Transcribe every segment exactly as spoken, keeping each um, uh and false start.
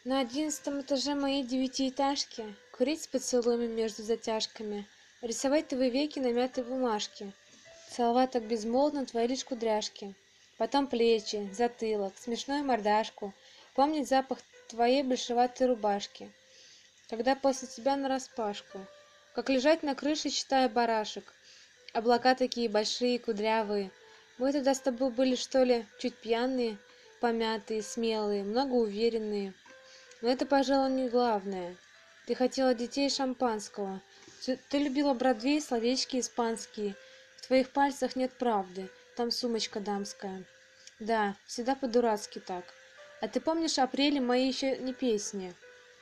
На одиннадцатом этаже моей девятиэтажки курить с поцелуями между затяжками, рисовать твои веки на мятой бумажке, целовать так безмолвно твои лишь кудряшки, потом плечи, затылок, смешную мордашку, помнить запах твоей большеватой рубашки, когда после тебя нараспашку, как лежать на крыше, читая барашек, облака такие большие, кудрявые. Мы тогда с тобой были, что ли, чуть пьяные, помятые, смелые, многоуверенные. Но это, пожалуй, не главное. Ты хотела детей и шампанского. Ты, ты любила Бродвей, словечки испанские. В твоих пальцах нет правды, там сумочка дамская. Да, всегда по-дурацки так. А ты помнишь апреле мои еще не песни?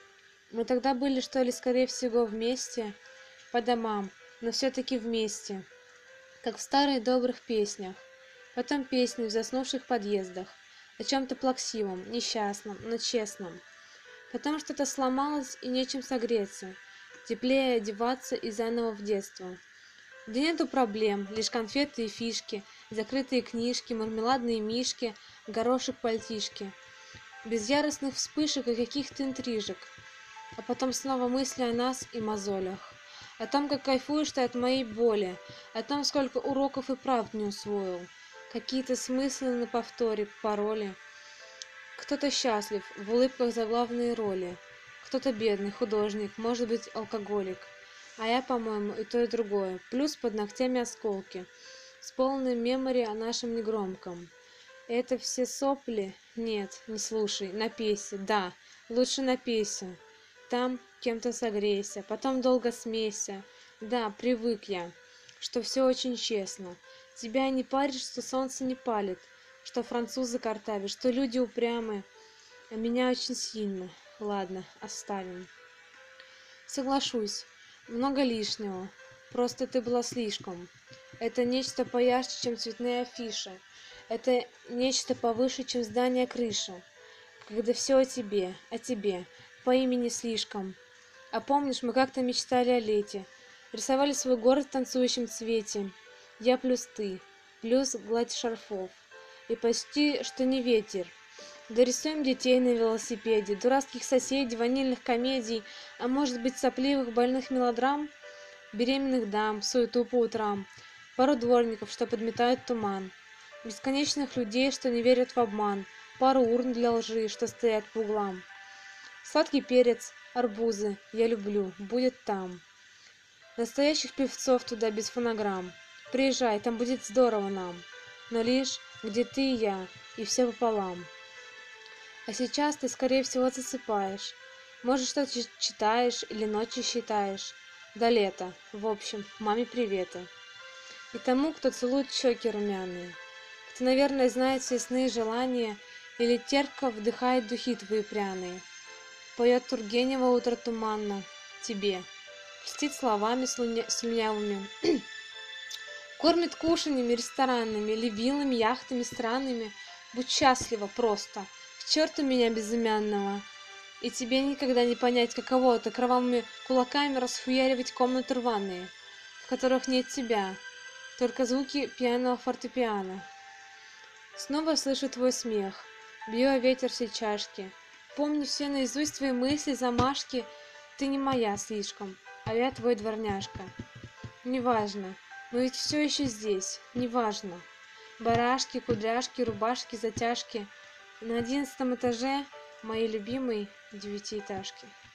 Мы тогда были, что ли, скорее всего, вместе, по домам, но все-таки вместе, как в старых добрых песнях. Потом песни в заснувших подъездах, о чем-то плаксивом, несчастном, но честном. Потом что-то сломалось и нечем согреться, теплее одеваться и заново в детство. Да нету проблем, лишь конфеты и фишки, закрытые книжки, мармеладные мишки, горошек пальтишки. Без яростных вспышек и каких-то интрижек. А потом снова мысли о нас и мозолях. О том, как кайфуешь ты от моей боли, о том, сколько уроков и правд не усвоил. Какие-то смыслы на повторе, пароли. Кто-то счастлив, в улыбках за главные роли. Кто-то бедный, художник, может быть, алкоголик. А я, по-моему, и то, и другое. Плюс под ногтями осколки. С полной мемори о нашем негромком. Это все сопли? Нет, не слушай, напейся, да, лучше напейся. Там кем-то согрейся, потом долго смейся. Да, привык я, что все очень честно. Тебя не парит, что солнце не палит, что французы картавят, что люди упрямы, а меня очень сильно. Ладно, оставим. Соглашусь, много лишнего, просто ты была слишком. Это нечто поярче, чем цветные афиши. Это нечто повыше, чем здание крыши. Когда все о тебе, о тебе, по имени слишком. А помнишь, мы как-то мечтали о лете, рисовали свой город в танцующем цвете. Я плюс ты, плюс гладь шарфов. И почти что не ветер. Дорисуем детей на велосипеде, дурацких соседей, ванильных комедий, а может быть сопливых больных мелодрам, беременных дам, суету по утрам, пару дворников, что подметают туман, бесконечных людей, что не верят в обман, пару урн для лжи, что стоят по углам. Сладкий перец, арбузы, я люблю, будет там. Настоящих певцов туда без фонограмм. Приезжай, там будет здорово нам. Но лишь где ты и я, и все пополам. А сейчас ты, скорее всего, засыпаешь. Может, что-то читаешь или ночи считаешь. До лета. В общем, маме приветы. И тому, кто целует щеки румяные. Кто, наверное, знает все сны и желания, или терпко вдыхает духи твои пряные. Поет Тургенева утро туманно тебе. Льстит словами слюня... слюнявыми. Кормит кушаньями ресторанными, или виллами, яхтами странными. Будь счастлива просто. К черту меня безымянного. И тебе никогда не понять, каково это кровавыми кулаками расхуяривать комнаты рваные, в которых нет тебя, только звуки пьяного фортепиано. Снова слышу твой смех, бью о ветер все чашки. Помню все наизусть твои мысли, замашки. Ты не моя слишком, а я твой дворняжка. Неважно, мы ведь все еще здесь, неважно. Барашки, кудряшки, рубашки, затяжки. На одиннадцатом этаже моей любимой девятиэтажки.